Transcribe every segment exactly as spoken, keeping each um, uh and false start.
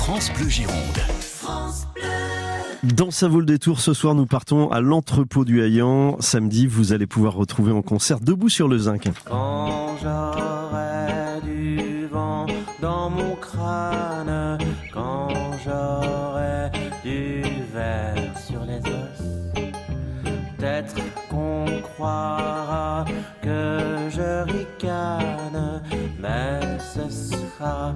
France Bleu Gironde. France Bleu. Dans Ça vaut le détour, ce soir nous partons à l'entrepôt du Haillan. Samedi, vous allez pouvoir retrouver en concert Debout sur le Zinc. Quand j'aurai du vent dans mon crâne, quand j'aurai du verre sur les os, peut-être qu'on croira que je ricane, mais ce sera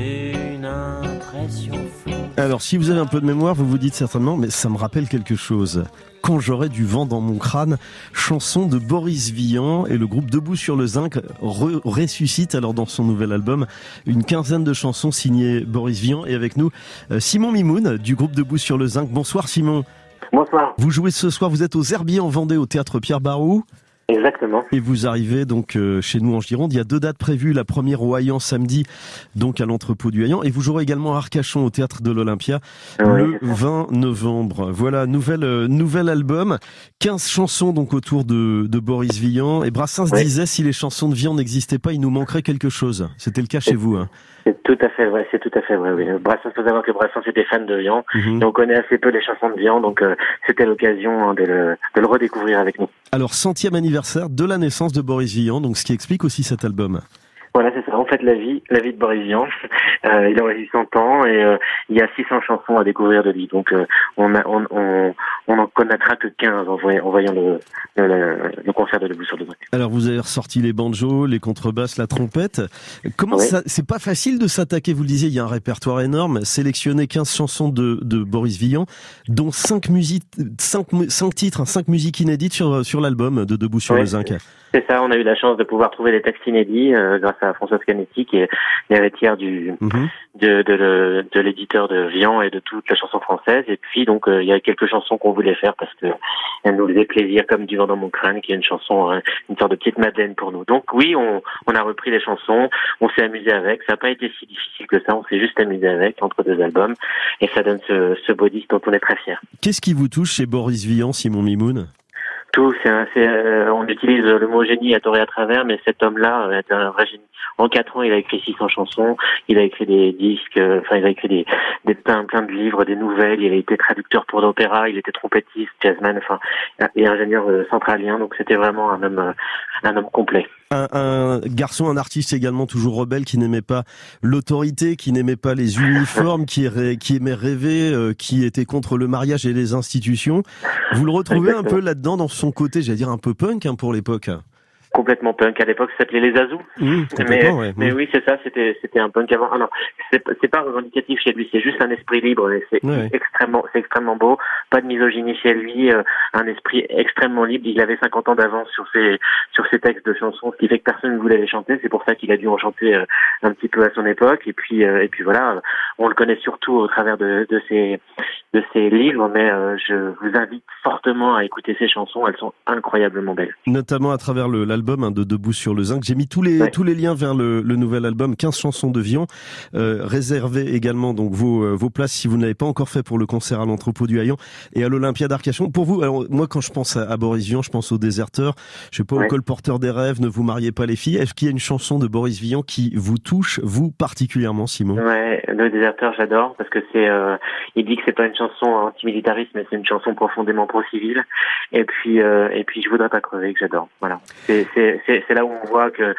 une impression floue. Alors, si vous avez un peu de mémoire, vous vous dites certainement, mais ça me rappelle quelque chose. Quand j'aurai du vent dans mon crâne, chanson de Boris Vian, et le groupe Debout sur le Zinc re- ressuscite alors dans son nouvel album une quinzaine de chansons signées Boris Vian, et avec nous Simon Mimoun du groupe Debout sur le Zinc. Bonsoir Simon. Bonsoir. Vous jouez ce soir, vous êtes aux Herbiers en Vendée au théâtre Pierre Barou. Exactement. Et vous arrivez donc euh, chez nous en Gironde. Il y a deux dates prévues. La première au Haillan samedi, donc à l'entrepôt du Haillan. Et vous jouerez également à Arcachon au théâtre de l'Olympia Oui, le vingt novembre. Voilà, nouvel, euh, nouvel album. quinze chansons donc autour de, de Boris Vian. Et Brassens oui. disait, si les chansons de Vian n'existaient pas, il nous manquerait quelque chose. C'était le cas chez vous. Hein. C'est tout à fait vrai, c'est tout à fait vrai, oui. Brassens, faut savoir que Brassens était fan de Vian. Mm-hmm. Et on connaît assez peu les chansons de Vian, donc euh, c'était l'occasion hein, de, le, de le redécouvrir avec nous. Alors, centième anniversaire de la naissance de Boris Vian, donc ce qui explique aussi cet album. Voilà, c'est ça. En fait, la vie, la vie de Boris Vian. Euh, il aurait eu cent ans et euh, il y a six cents chansons à découvrir de lui. Donc, euh, on, a, on, on, on en connaîtra que quinze en voyant, en voyant le, le, le, le concert de Debout sur le Zinc. Alors, vous avez ressorti les banjos, les contrebasses, la trompette. Comment oui. ça, c'est pas facile de s'attaquer, vous le disiez, il y a un répertoire énorme. Sélectionner quinze chansons de, de Boris Vian, dont cinq musiques, cinq, cinq titres, hein, cinq musiques inédites sur, sur l'album de Debout sur oui. le Zinc. C'est ça, on a eu la chance de pouvoir trouver des textes inédits euh, grâce à Françoise Canetti, qui est l'héritière du Mm-hmm. de, de, de, de l'éditeur de Vian et de toute la chanson française. Et puis donc euh, il y a quelques chansons qu'on voulait faire parce que elles nous faisaient plaisir, comme Du vent dans mon crâne, qui est une chanson, hein, une sorte de petite Madeleine pour nous. Donc oui, on, on a repris les chansons, on s'est amusé avec. Ça n'a pas été si difficile que ça, on s'est juste amusé avec entre deux albums et ça donne ce, ce beau disque dont on est très fiers. Qu'est-ce qui vous touche chez Boris Vian, Simon Mimoun? Tout, c'est, un, c'est euh, on utilise le mot génie à tort et à travers, mais cet homme-là est un vrai génie. En quatre ans, il a écrit six cents chansons, il a écrit des disques, euh, enfin il a écrit des, des plein, plein de livres, des nouvelles. Il a été traducteur pour l'opéra, il était trompettiste, jazzman, enfin et ingénieur euh, centralien. Donc c'était vraiment un homme, euh, un homme complet. Un, un garçon, un artiste également toujours rebelle, qui n'aimait pas l'autorité, qui n'aimait pas les uniformes, qui, ré, qui aimait rêver, euh, qui était contre le mariage et les institutions. Vous le retrouvez Exactement. un peu là-dedans, dans son côté, j'allais dire un peu punk hein, pour l'époque. Complètement punk. À l'époque, ça s'appelait les Azous. Mmh, mais, ouais. mais oui, c'est ça. C'était, c'était un punk avant. Alors, c'est, c'est pas revendicatif chez lui. C'est juste un esprit libre. Et c'est ouais. extrêmement, c'est extrêmement beau. Pas de misogynie chez lui. Euh, un esprit extrêmement libre. Il avait cinquante ans d'avance sur ses, sur ses textes de chansons, ce qui fait que personne ne voulait les chanter. C'est pour ça qu'il a dû en chanter euh, un petit peu à son époque. Et puis, euh, et puis voilà. On le connaît surtout au travers de, de ses, de ses livres. Mais euh, je vous invite fortement à écouter ses chansons. Elles sont incroyablement belles. Notamment à travers le, l'album hein, de Debout sur le Zinc. J'ai mis tous les ouais. tous les liens vers le, le nouvel album, quinze chansons de Vian. Euh, réservez également donc vos euh, vos places si vous ne l'avez pas encore fait pour le concert à l'entrepôt du Haillan et à l'Olympia d'Arcachon. Pour vous, alors moi quand je pense à, à Boris Vian, je pense aux Déserteurs. Je sais pas ouais. au Colporteur des rêves, Ne vous mariez pas les filles. Est-ce qu'il y a une chanson de Boris Vian qui vous touche vous particulièrement, Simon? Ouais, Le Déserteur, j'adore parce que c'est euh, il dit que c'est pas une chanson antimilitariste, mais c'est une chanson profondément pro-civile. Et puis euh, et puis Je voudrais pas crever que j'adore. Voilà. C'est c'est c'est C'est là où on voit que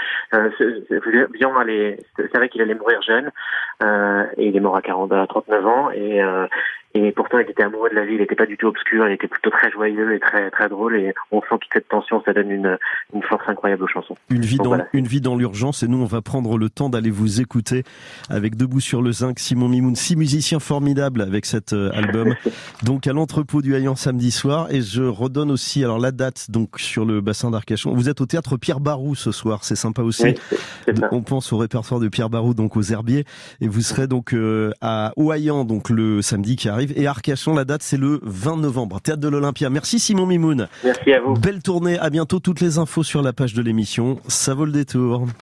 euh, Vian allait, savait qu'il allait mourir jeune euh, et il est mort à quarante, à trente-neuf ans et euh, et pourtant il était amoureux de la vie, il n'était pas du tout obscur, il était plutôt très joyeux et très très drôle et on sent que cette tension ça donne une une force incroyable aux chansons. Une vie Donc, dans voilà. une vie dans l'urgence et nous on va prendre le temps d'aller vous écouter avec Debout sur le Zinc, Simon Mimoun, six musiciens formidables avec cet euh, album. Donc à l'entrepôt du Haillan samedi soir et je redonne aussi alors la date donc sur le bassin d'Arcachon. Vous êtes au théâtre Pierre Barou ce soir, c'est sympa aussi. Oui, c'est, c'est on pense au répertoire de Pierre Barou donc aux Herbiers et vous serez donc euh, à au Haillan donc le samedi qui arrive et à Arcachon la date c'est le vingt novembre, théâtre de l'Olympia. Merci Simon Mimoun. Merci à vous. Belle tournée, à bientôt. Toutes les infos sur la page de l'émission. Ça vaut le détour.